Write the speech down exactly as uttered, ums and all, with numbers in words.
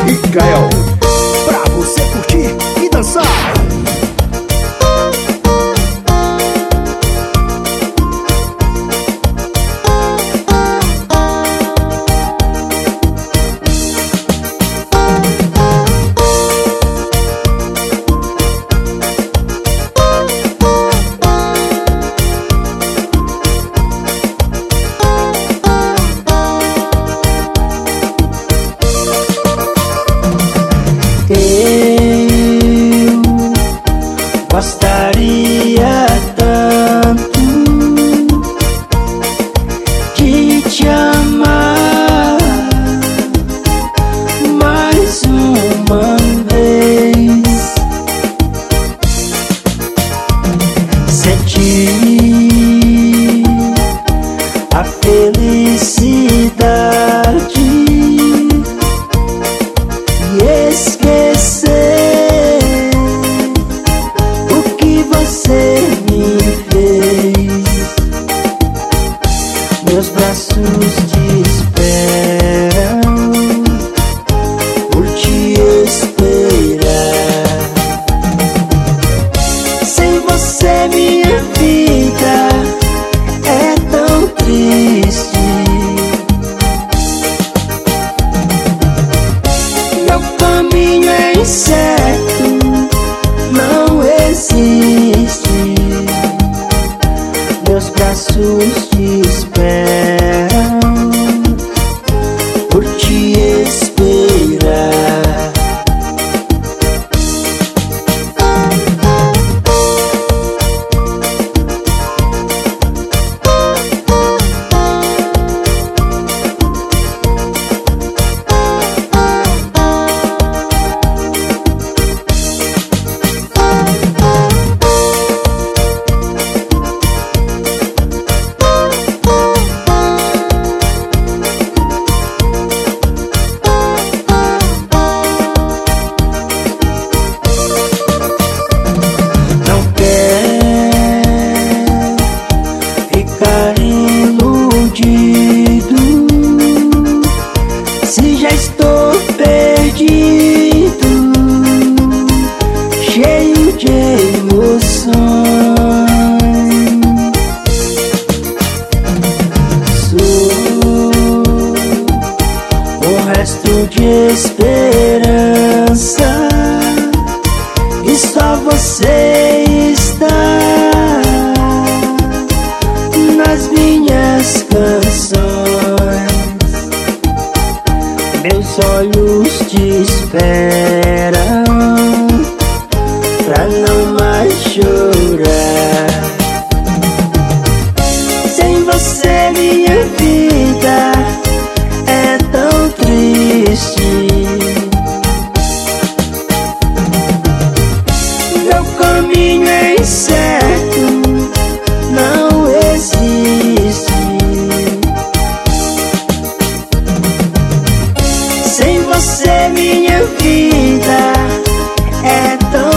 e Gael, pra você curtir e dançar. Eu gostaria tanto de te amar mais uma vez, sentir a felicidade e esquecer o que você me fez. Meus braços te esperam por te esperar. Sem você minha vida é tão triste. Meu caminho é incerto, não existe. Meus braços te esperam por te esperar. Se já estou perdido, cheio de emoções, sou o resto de esperança e só você está nas minhas canções. Meus olhos te esperam pra não mais chorar. Sem você minha vida é tão triste. Meu caminho é incerto, não existe. Sem você minha vida é tão